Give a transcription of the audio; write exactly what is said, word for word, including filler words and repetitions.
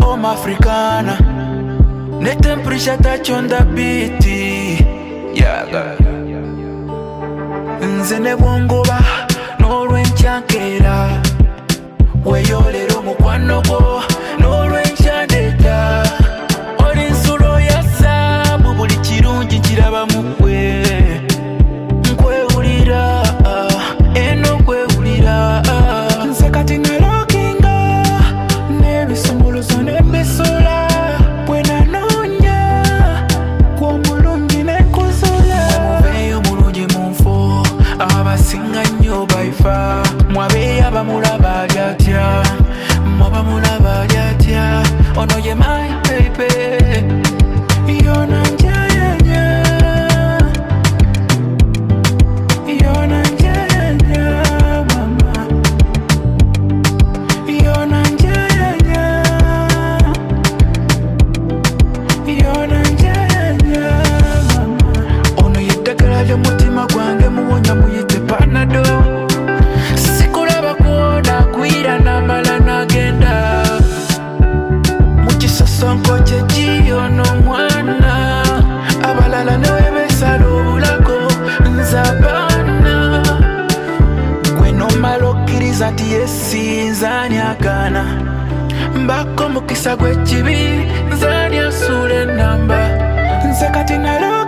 home africana. Ne temperature touch on the beat. Yaga. Nze ne bwongoba n'olwenkyankera. Weyolero mukwano gwo n'olwenkyandeta. Oli nsulo ya saabu buli kirungi kiraba mu ggwe. Nkwewulira, eno nkwewulira. Nze kati nalookinga n'ebisumuluzo n'ebisula. Bwe nanoonya gw'omulungi ne nkuzula. Muveeyo mulungi mu nfo abasinga nnyo bayifa. Mwabeeyo abamulaba ali atya, mwaba mulaba ali atya. Ono ye my baby, yona njayanya, yona njayanya mama, yona njayanya, yona njayanya mama. Ono ye ddagala ly'omutima gwange muwonya muyite Panadol. Sikulaba kuona kwira namala nagenda. Mukisosonko kye ono mwana. Abalala newebesala obulago nzabana. Gwe nomala okkiriza nti yesinzani agana. Mbako mukisa gw'ekibi nzani asuula ennamba. Nze kati nalo